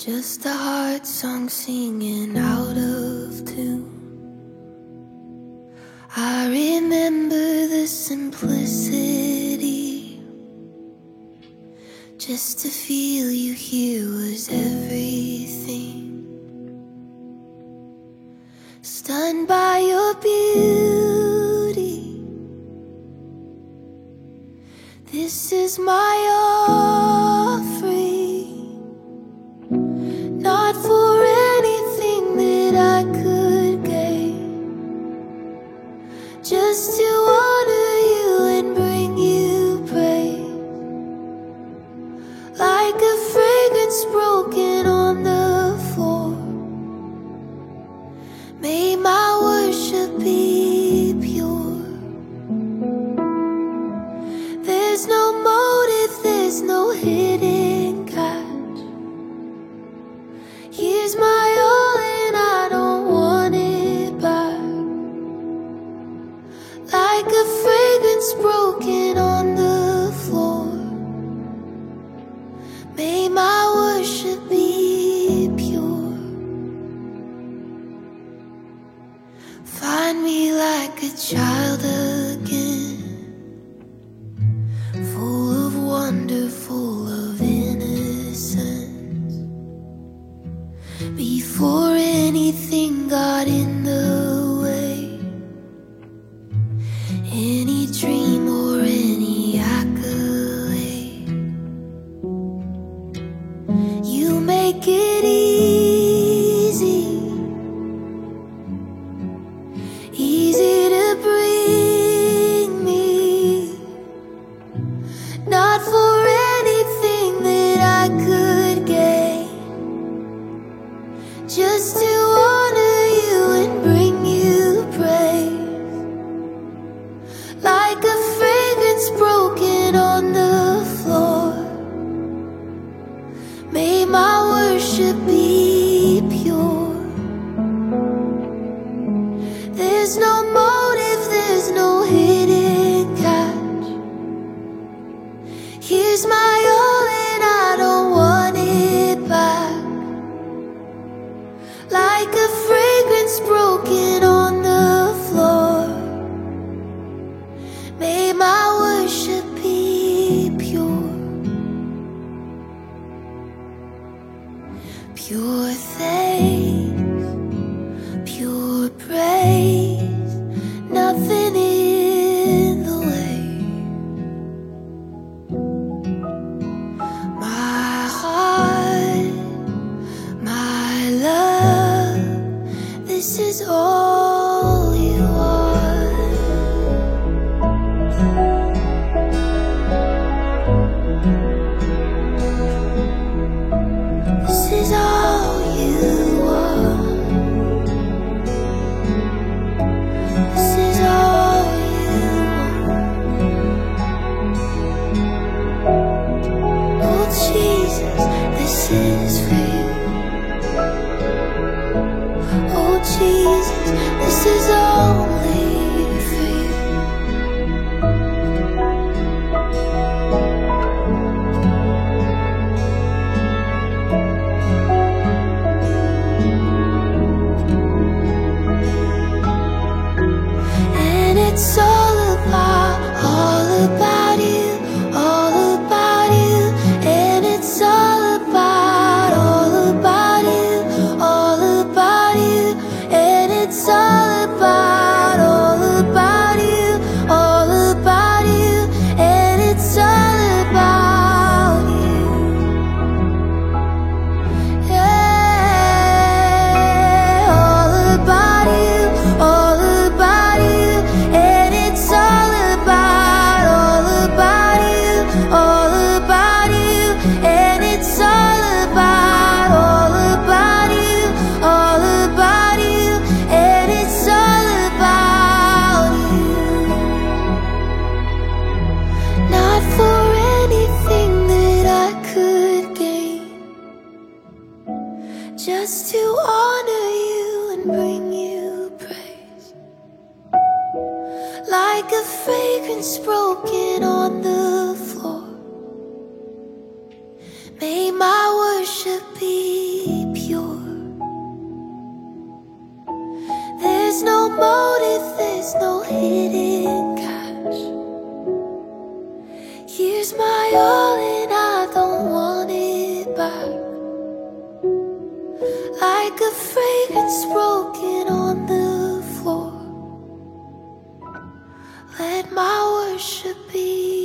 Just a heart song singing out of tune. I remember the simplicity. Just to feel you here was everything. Stunned by your beauty. This is my offering, not for anything that I could gain, just to honor you and bring you praise. Like a fragrance broken on the floor, may my worship be pure. There's no motive, there's no hidden catch. Here's my all and I don't want it back. Like a fragrance broken on the floor, may my worship be pure. Find me like a child again, full of wonder, full of innocence. Before anything got in the way, any dream or any accolade, you make it easy, easy to bring me. Not for anything that I could gain, just to honor you and bring you praise. Like a fragrance broken on the floor, may my worship be pure. There's no motive, there's no hidden catch. Here's my all and I don't want it back. Like a fragrance broken on the floor, may my worship be pure. Pure thanks, pure praise, nothing in the way. My heart, my love, this is all you are. This is all you are. This is all you want. Oh Jesus, this is for you. Oh Jesus, this is only for you. And it's all about you, all about you. And it's all about you, all about you. And it's all about you, all about you. And it's all about you. Yeah, all about you, all about you. And it's all about you, all about you. And it's all about you, all about you. And it's all about you. Not for anything that I could gain, just to honor you and bring you praise. Like a fragrance broken on the floor, may my worship be motive, there's no hidden catch. Here's my all and I don't want it back. Like a fragrance broken on the floor, let my worship be